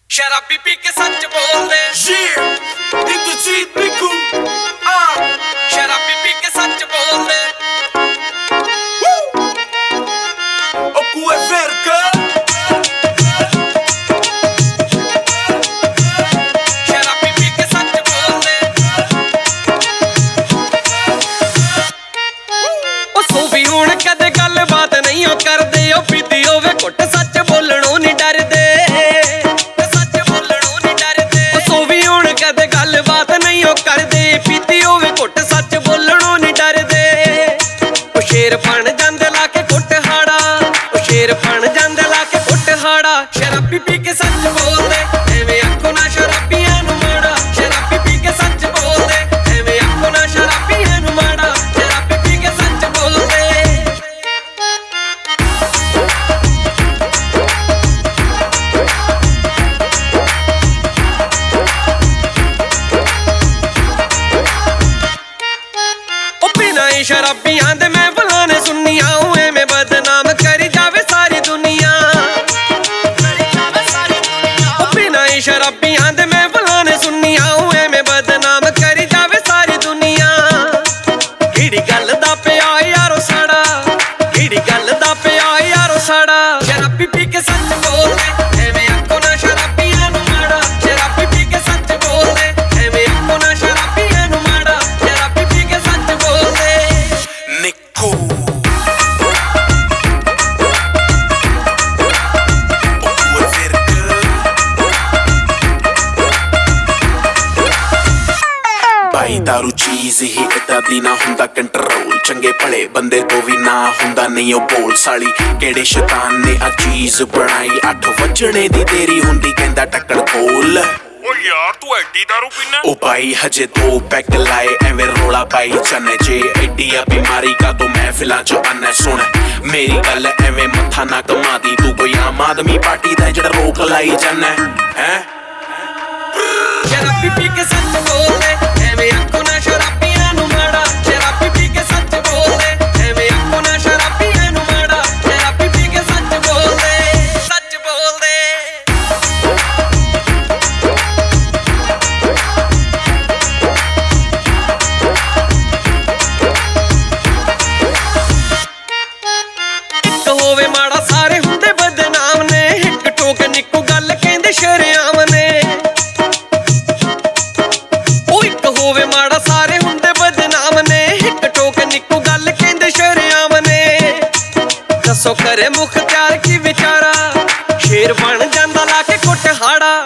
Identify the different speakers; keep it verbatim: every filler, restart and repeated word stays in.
Speaker 1: शराबी पी के सच बोल दे शराबी पी के सच बोल दे शराबी पी के सच बोल दे ओ सूफी हुण कदे गल बात नहीं ओ करदे ओ पीती होवे घुट सच बोलणों नहीं डरदे शेर बन जांदे लाके कुटहाड़ा ओ शेर बन जांदे लाके कुटहाड़ा शराबी पी के सच बोल दे एवें आखो ना शराबियां नू माड़ा शराबी पी के सच बोल दे एवें आखो ना शराबियां नू माड़ा शराबी पी के सच बोल दे ओ बिना ही शराबियां दे मैं सुनिया में बदनाम कर जावे सारी दुनिया बिना ही शराबियां दे मैं फलाने सुनिया में बदनाम कर जावे सारी दुनिया किहड़ी गल दा पिया यारो साड़ा किहड़ी गल दा पिया यारो साड़ा शराबी पी के सच बोल दे एवें आखो ना शराबियां नू माड़ा शराबी पी के सच बोल दे एवें आखो ना शराबियां नू माड़ा शराबी पी के सच बोल दे निक्कू
Speaker 2: दारू चीज ही इदा दी ना हुंदा कंट्रोल चंगे भले बंदे तो भी ना हुंदा नहीं ओ बोल साली केड़े शैतान ने आ चीज बनाई अठ वजणे दी देरी हुंदी कहंदा टक्कर खोल
Speaker 3: ओ यार तू एडी दारू पीना
Speaker 2: ओ भाई हजे दो पैक लाए एवें रोला पाई चने जे एडी आ बीमारी का तो महफिलां च आना सुन मेरी गल एवें मथा ना कमा दी तू कोई आम आदमी पार्टी दा जेड़ा रोक लाई जाना है
Speaker 1: शराबी पी के सच बोल दे एवें आखो ना शराबियां नू माड़ा शराबी पी के सच बोल दे एवें आखो ना शराबियां नू माड़ा शराबी पी के सच बोल दे सच बोल दे इक होवे माड़ा सारे हुंदे बदनाम ने इक टोक निक्कू गल कहंदे शरेआम ने होवे माड़ा सारे हुंदे बदनाम ने इक टोक निक्कू गल कहंदे शरेआम ने दसो करे मुख्तियार की विचारा शेर बन जांदा लाके कुटहाड़ा